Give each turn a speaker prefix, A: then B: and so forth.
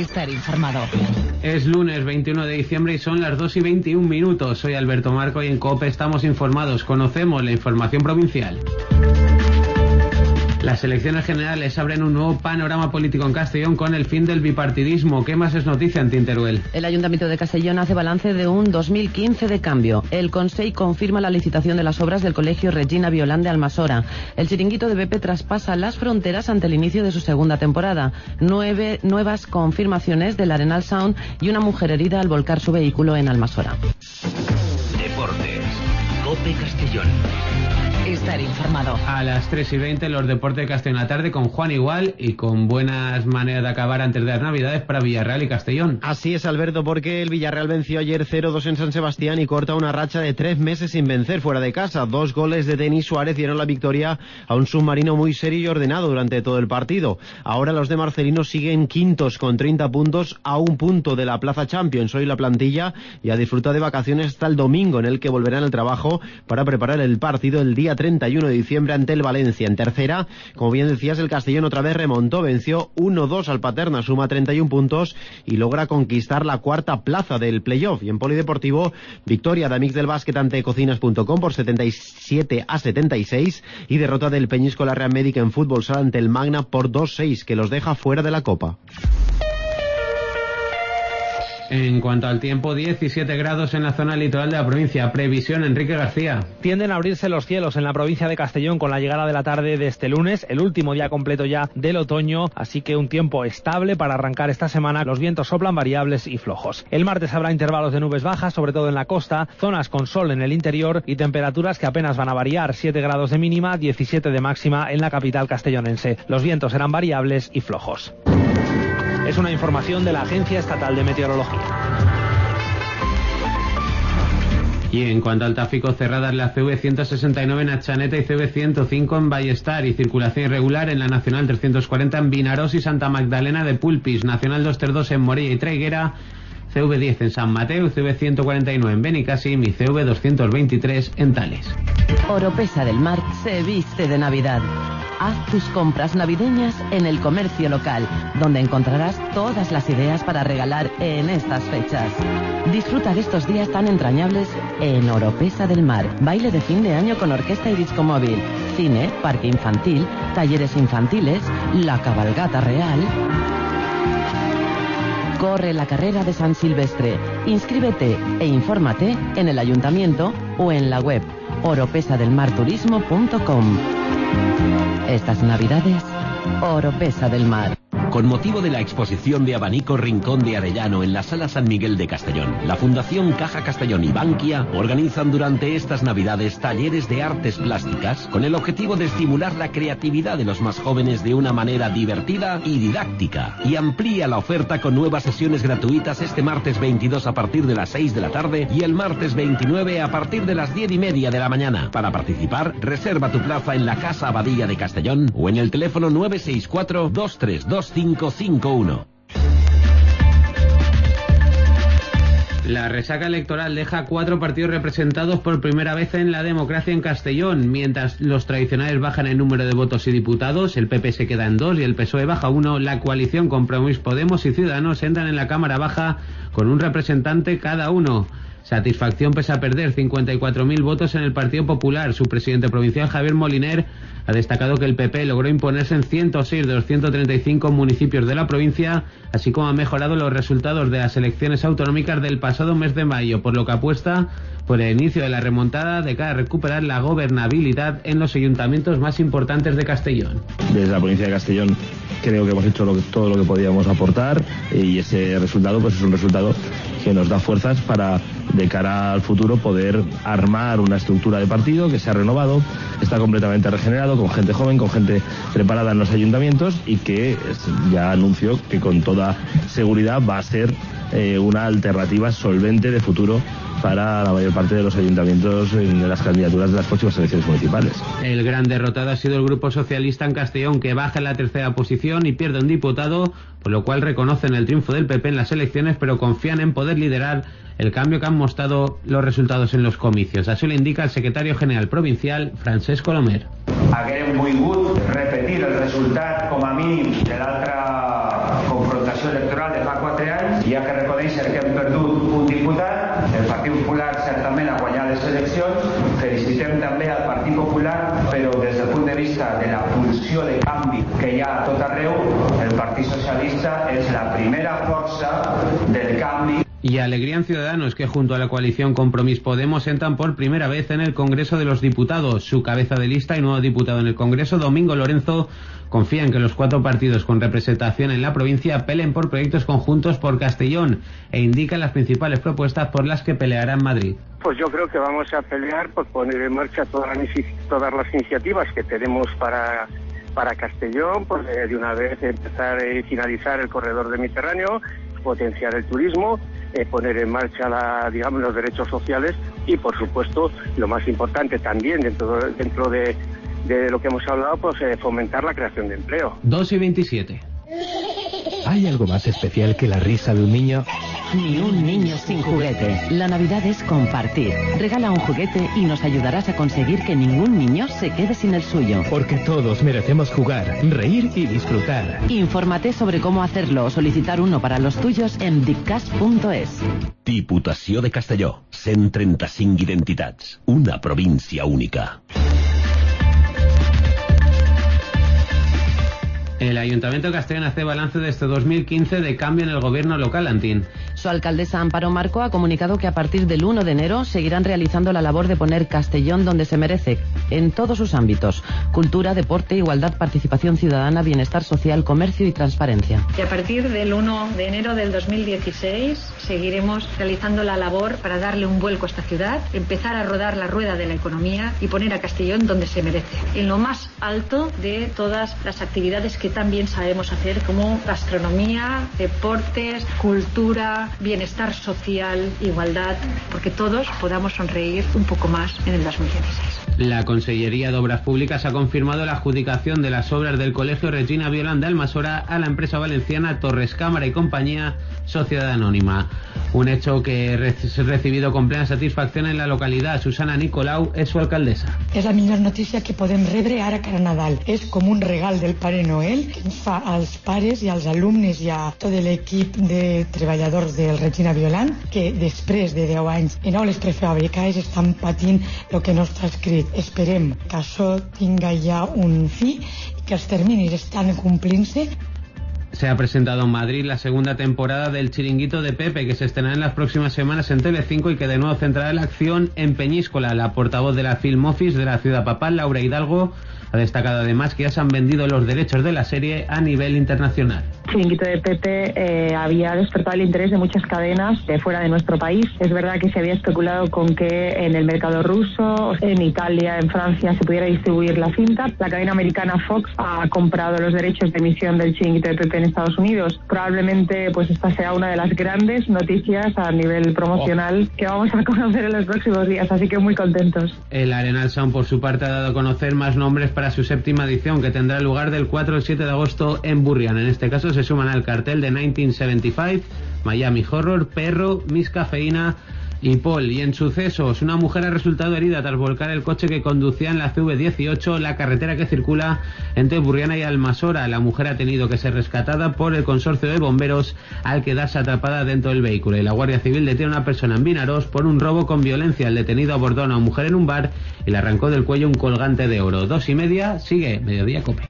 A: Estar informado.
B: Es lunes 21 de diciembre y son las 2:21. Soy Alberto Marco y en COPE estamos informados. Conocemos la información provincial. Las elecciones generales abren un nuevo panorama político en Castellón con el fin del bipartidismo. ¿Qué más es noticia en Teruel?
C: El Ayuntamiento de Castellón hace balance de un 2015 de cambio. El Consell confirma la licitación de las obras del Colegio Regina Violant de Almasora. El chiringuito de BP traspasa las fronteras ante el inicio de su segunda temporada. 9 nuevas confirmaciones del Arenal Sound y una mujer herida al volcar su vehículo en Almasora.
D: Deportes. COPE Castellón.
A: Estar informado.
B: A las 3:20 los deportes de Castellón a la tarde con Juan Igual y con buenas maneras de acabar antes de las Navidades para Villarreal y Castellón.
E: Así es, Alberto, porque el Villarreal venció ayer 0-2 en San Sebastián y corta una racha de 3 meses sin vencer fuera de casa. 2 goles de Denis Suárez dieron la victoria a un submarino muy serio y ordenado durante todo el partido. Ahora los de Marcelino siguen quintos con 30 puntos a un punto de la Plaza Champions. Hoy la plantilla ya disfruta de vacaciones hasta el domingo, en el que volverán al trabajo para preparar el partido el día 31 de diciembre ante el Valencia. En tercera, como bien decías, el Castellón otra vez remontó, venció 1-2 al Paterna, suma 31 puntos y logra conquistar la cuarta plaza del playoff. Y en polideportivo, victoria de Amix del Básquet ante Cocinas.com por 77-76 y derrota del Peñíscola Real Médica en fútbol sala ante el Magna por 2-6, que los deja fuera de la Copa.
B: En cuanto al tiempo, 17 grados en la zona litoral de la provincia. Previsión, Enrique García.
F: Tienden a abrirse los cielos en la provincia de Castellón con la llegada de la tarde de este lunes, el último día completo ya del otoño, así que un tiempo estable para arrancar esta semana. Los vientos soplan variables y flojos. El martes habrá intervalos de nubes bajas, sobre todo en la costa, zonas con sol en el interior y temperaturas que apenas van a variar, 7 grados de mínima, 17 de máxima en la capital castellonense. Los vientos serán variables y flojos. Es una información de la Agencia Estatal de Meteorología.
B: Y en cuanto al tráfico, cerradas la CV 169 en Atxaneta y CV 105 en Ballestar y circulación irregular en la Nacional 340 en Vinarós y Santa Magdalena de Pulpis, Nacional 232 en Morella y Traiguera, CV10 en San Mateo y CV 149 en Benicàssim y CV 223 en Tales.
C: Oropesa del Mar se viste de Navidad. Haz tus compras navideñas en el comercio local, donde encontrarás todas las ideas para regalar en estas fechas. Disfruta de estos días tan entrañables en Oropesa del Mar. Baile de fin de año con orquesta y disco móvil, cine, parque infantil, talleres infantiles, la cabalgata real. Corre la carrera de San Silvestre. Inscríbete e infórmate en el ayuntamiento o en la web oropesadelmarturismo.com. Estas Navidades, Oropesa del Mar.
D: Con motivo de la exposición de abanico Rincón de Arellano en la Sala San Miguel de Castellón, la Fundación Caja Castellón y Bankia organizan durante estas Navidades talleres de artes plásticas con el objetivo de estimular la creatividad de los más jóvenes de una manera divertida y didáctica. Y amplía la oferta con nuevas sesiones gratuitas este martes 22 a partir de las 6 de la tarde y el martes 29 a partir de las 10:30 de la mañana. Para participar, reserva tu plaza en la Casa Abadía de Castellón o en el teléfono 964-232551.
B: La resaca electoral deja 4 partidos representados por primera vez en la democracia en Castellón. Mientras los tradicionales bajan en número de votos y diputados, el PP se queda en 2 y el PSOE baja 1, la coalición Compromís Podemos y Ciudadanos entran en la Cámara Baja con un representante cada uno. Satisfacción pese a perder 54.000 votos en el Partido Popular. Su presidente provincial, Javier Moliner, ha destacado que el PP logró imponerse en 106 de los 135 municipios de la provincia, así como ha mejorado los resultados de las elecciones autonómicas del pasado mes de mayo, por lo que apuesta por el inicio de la remontada de cara a recuperar la gobernabilidad en los ayuntamientos más importantes de Castellón.
G: Desde la provincia de Castellón creo que hemos hecho todo lo que podíamos aportar y ese resultado pues es un resultado que nos da fuerzas para, de cara al futuro, poder armar una estructura de partido que se ha renovado, está completamente regenerado, con gente joven, con gente preparada en los ayuntamientos y que ya anuncio que con toda seguridad va a ser una alternativa solvente de futuro para la mayor parte de los ayuntamientos en las candidaturas de las próximas elecciones municipales.
B: El gran derrotado ha sido el Grupo Socialista en Castellón, que baja en la tercera posición y pierde un diputado, por lo cual reconocen el triunfo del PP en las elecciones, pero confían en poder liderar el cambio que han mostrado los resultados en los comicios. Así lo indica el secretario general provincial, Francesc Colomer.
H: Haguem volgut repetir el resultat com a mínim de l'altra confrontació electoral de fa Partit Popular certament ha guanyat les eleccions, felicitem també al Partit Popular, però des del punt de vista de la pulsió de canvi que hi ha a tot arreu, el Partit Socialista és la primera força del canvi.
B: Y alegría en Ciudadanos, que junto a la coalición Compromís Podemos entran por primera vez en el Congreso de los Diputados. Su cabeza de lista y nuevo diputado en el Congreso, Domingo Lorenzo, confía en que los 4 partidos con representación en la provincia peleen por proyectos conjuntos por Castellón e indican las principales propuestas por las que peleará en Madrid.
I: Pues yo creo que vamos a pelear por poner en marcha todas las iniciativas que tenemos para Castellón, pues de una vez empezar y finalizar el corredor del Mediterráneo, potenciar el turismo, poner en marcha los derechos sociales y, por supuesto, lo más importante también dentro de lo que hemos hablado, pues fomentar la creación de empleo.
B: 2:27.
J: ¿Hay algo más especial que la risa de un niño?
C: Ni un niño sin juguete. La Navidad es compartir. Regala un juguete y nos ayudarás a conseguir que ningún niño se quede sin el suyo.
J: Porque todos merecemos jugar, reír y disfrutar.
C: Infórmate sobre cómo hacerlo o solicitar uno para los tuyos en dipcas.es.
D: Diputació de Castelló. 135 identitats. Una província única.
B: El Ayuntamiento de Castellón hace balance de este 2015 de cambio en el gobierno local, Antín.
C: Su alcaldesa Amparo Marco ha comunicado que a partir del 1 de enero seguirán realizando la labor de poner Castellón donde se merece, en todos sus ámbitos: cultura, deporte, igualdad, participación ciudadana, bienestar social, comercio y transparencia.
K: Y a partir del 1 de enero del 2016 seguiremos realizando la labor para darle un vuelco a esta ciudad, empezar a rodar la rueda de la economía y poner a Castellón donde se merece, en lo más alto de todas las actividades que también sabemos hacer, como gastronomía, deportes, cultura, bienestar social, igualdad, porque todos podamos sonreír un poco más en el 2016.
B: La Consellería de Obras Públicas ha confirmado la adjudicación de las obras del Colegio Regina Violant de Almassora a la empresa valenciana Torres Cámara y Compañía, Sociedad Anónima. Un hecho que ha recibido con plena satisfacción en la localidad. Susana Nicolau és su alcaldessa.
L: És la millor notícia que podem rebre ara cara a Nadal. És com un regal del Pare Noel que ens fa als pares i als alumnes i a tot l'equip de treballadors del Regina Violant, que després de 10 anys en aules prefabricades estan patint el que no està escrit. Esperem que això tinga ja un fi i que els terminis estan complint-se.
B: Se ha presentado en Madrid la segunda temporada del Chiringuito de Pepe, que se estrenará en las próximas semanas en Telecinco y que de nuevo centrará la acción en Peñíscola. La portavoz de la Film Office de la Ciudad Papal, Laura Hidalgo, ha destacado además que ya se han vendido los derechos de la serie a nivel internacional.
M: Chiringuito de Pepe había despertado el interés de muchas cadenas de fuera de nuestro país. Es verdad que se había especulado con que en el mercado ruso, en Italia, en Francia se pudiera distribuir la cinta. La cadena americana Fox ha comprado los derechos de emisión del Chiringuito de Pepe en Estados Unidos. Probablemente pues esta sea una de las grandes noticias a nivel promocional que vamos a conocer en los próximos días, así que muy contentos.
B: El Arenal Sound, por su parte, ha dado a conocer más nombres para su 7ª edición, que tendrá lugar del 4 al 7 de agosto en Burrián. En este caso se suman al cartel de 1975, Miami Horror, Perro, Miss Cafeína y Paul. Y en sucesos, una mujer ha resultado herida tras volcar el coche que conducía en la CV18, la carretera que circula entre Burriana y Almassora. La mujer ha tenido que ser rescatada por el consorcio de bomberos al quedarse atrapada dentro del vehículo. Y la Guardia Civil detiene a una persona en Vinarós por un robo con violencia. El detenido abordó a una mujer en un bar y le arrancó del cuello un colgante de oro. 2:30, sigue Mediodía Cope.